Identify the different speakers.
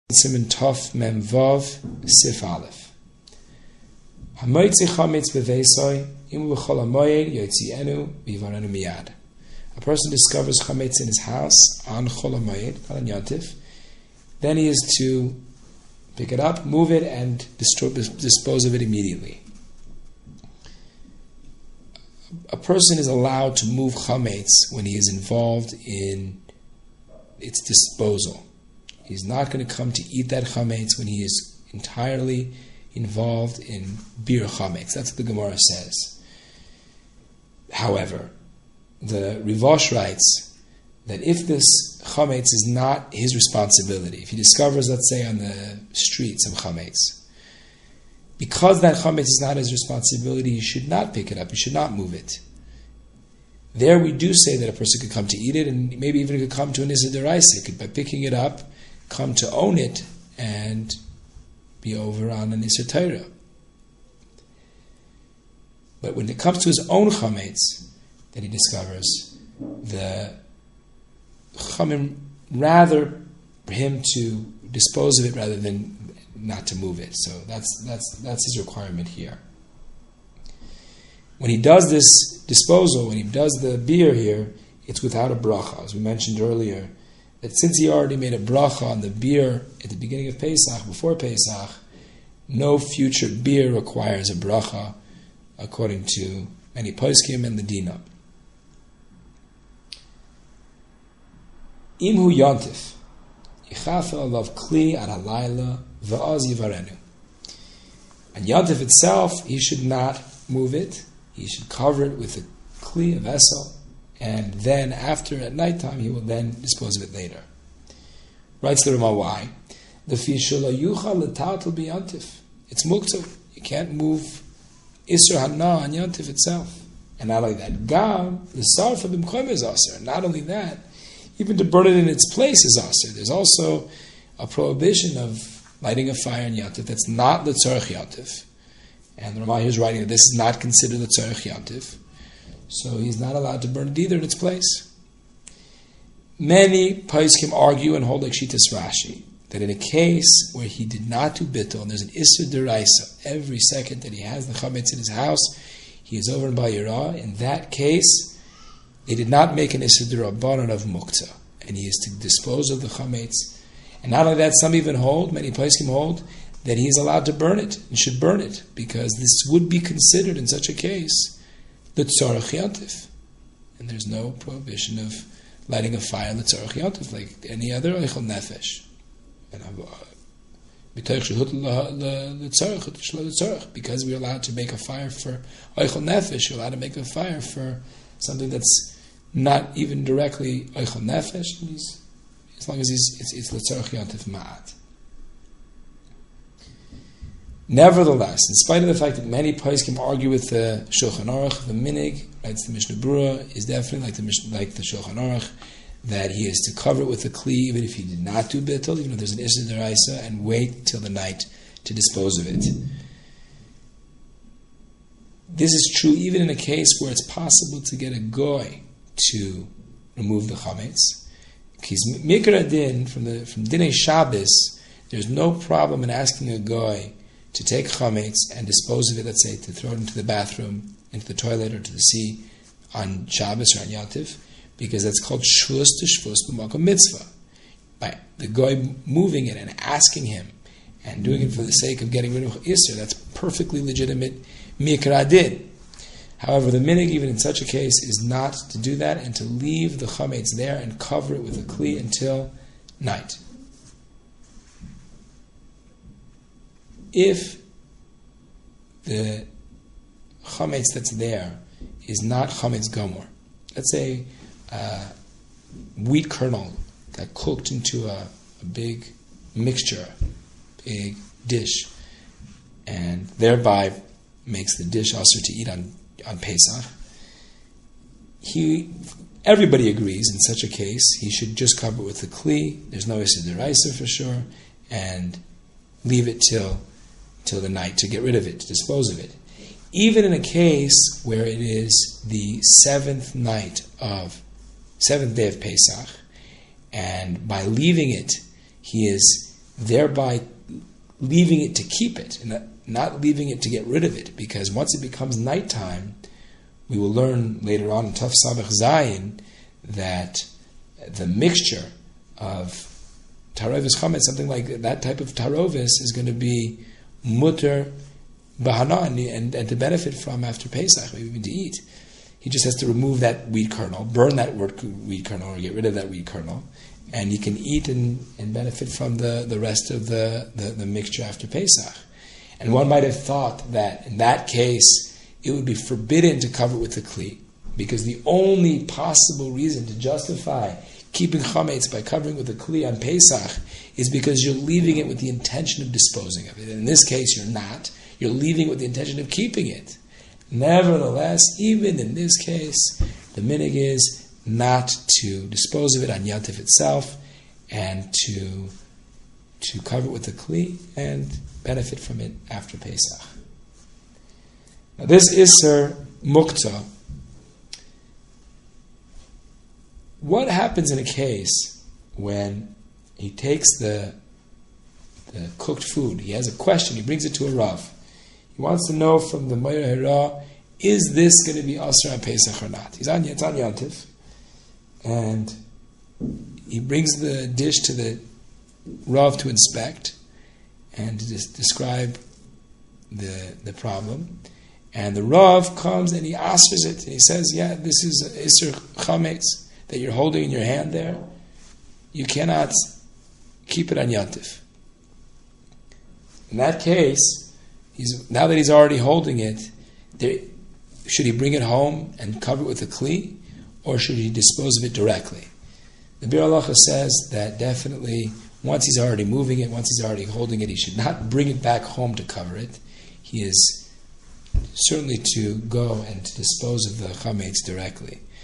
Speaker 1: Siman Tov Mem Vav Sif Aleph. Hamoitzi chametz beveisoi im l'chol hamoyed yotzienu v'yivarenu miyad. A person discovers chametz in his house on chol hamoyed, not on Yontif. Then he is to pick it up, move it, and dispose of it immediately. A person is allowed to move chametz when he is involved in its disposal. He's not going to come to eat that chametz when he is entirely involved in bir chametz. That's what the Gemara says. However, the Rivosh writes that if this chametz is not his responsibility, if he discovers, let's say, on the street some chametz, because that chametz is not his responsibility, he should not pick it up, he should not move it. There we do say that a person could come to eat it, and maybe even could come to an Issa D'Oraisa. Could, by picking it up, come to own it and be over on an Issa Torah. But when it comes to his own chametz that he discovers, the chamim rather for him to dispose of it rather than not to move it. So that's his requirement here. When he does this disposal, when he does the beer here, it's without a bracha. As we mentioned earlier, that since he already made a bracha on the beer at the beginning of Pesach, before Pesach, no future beer requires a bracha, according to many poskim and the Dina. Imhu Yontif, Yichafa alav kli ad halayla va'az yivarenu. And Yontif itself, he should not move it. He should cover it with a kli, a vessel, and then after, at nighttime, he will then dispose of it later. Writes the Rama why? The fishula yucha l'tatel b'yantif. It's muktzah. You can't move Isser Hana on Yantif itself. And not only that, Gam, the sarfa b'mkoim is aser. Not only that, even to burn it in its place is aser. There's also a prohibition of lighting a fire in Yantif that's not the tzorech Yantif. And the Rama here is writing that this is not considered the tzorech Yantif. So he's not allowed to burn it either in its place. Many poskim argue and hold like Shitas Rashi that in a case where he did not do bittul and there's an Isser D'Oraisa, every second that he has the chametz in his house, he is over in Bayirah. In that case, they did not make an Isser D'Rabbanan of Muktzah, and he is to dispose of the chametz. And not only that, some even hold, many poskim hold, that he is allowed to burn it and should burn it, because this would be considered in such a case the tzorech yantif, and there's no prohibition of lighting a fire the tzorech yantif like any other oichel nefesh. Because we're allowed to make a fire for oichel nefesh, you're allowed to make a fire for something that's not even directly oichel nefesh, as long as it's the tzorech yantif ma'at. Nevertheless, in spite of the fact that many poskim argue with the Shulchan Aruch, the minig, writes the Mishnah Berurah, is definitely like the Shulchan Aruch, that he is to cover it with a kli, even if he did not do bittul, even if there's an Isser D'Oraisa, and wait till the night to dispose of it. This is true even in a case where it's possible to get a goy to remove the chametz. Because Mikra Din, from Dinei Shabbos, there's no problem in asking a goy to take chametz and dispose of it, let's say, to throw it into the bathroom, into the toilet, or to the sea on Shabbos or on Yantif, because that's called shvus to shvus b'makom mitzvah. By the guy moving it and asking him, and doing it for the sake of getting rid of Isser, that's perfectly legitimate mikra din. However, the minig, even in such a case, is not to do that and to leave the chametz there and cover it with a kli until night. If the chametz that's there is not chametz gomor, let's say wheat kernel got cooked into a big mixture, big dish, and thereby makes the dish also to eat on Pesach, everybody agrees in such a case he should just cover it with the kli. There's no Isser D'Oraisa for sure, and leave it till the night to get rid of it, to dispose of it. Even in a case where it is the seventh day of Pesach, and by leaving it, he is thereby leaving it to keep it, and not leaving it to get rid of it, because once it becomes nighttime, we will learn later on in Taf Samech Zayin that the mixture of Tarovis Chametz, something like that type of Tarovis, is going to be mutter bahana and to benefit from after Pesach, even to eat. He just has to remove that wheat kernel, burn that wheat kernel, or get rid of that wheat kernel, and you can eat and benefit from the rest of the mixture after Pesach. And one might have thought that in that case it would be forbidden to cover it with the kli, because the only possible reason to justify keeping chametz by covering with the kli on Pesach is because you're leaving it with the intention of disposing of it. And in this case, you're not. You're leaving it with the intention of keeping it. Nevertheless, even in this case, the minhag is not to dispose of it on Yantif itself, and to cover it with the kli and benefit from it after Pesach. Now, this Isser Mukta. What happens in a case when he takes the cooked food? He has a question. He brings it to a Rav. He wants to know from the Meir Hira, is this going to be Asr on Pesach or not? It's on Yantif, and he brings the dish to the Rav to inspect and to describe the problem. And the Rav comes and he asers it, and he says, yeah, this is Isser Chametz that you're holding in your hand there. You cannot keep it on Yantif. In that case, now that he's already holding it, should he bring it home and cover it with a kli, or should he dispose of it directly? The Bir Halacha says that definitely once he's already moving it, once he's already holding it, he should not bring it back home to cover it. He is certainly to go and to dispose of the chametz directly.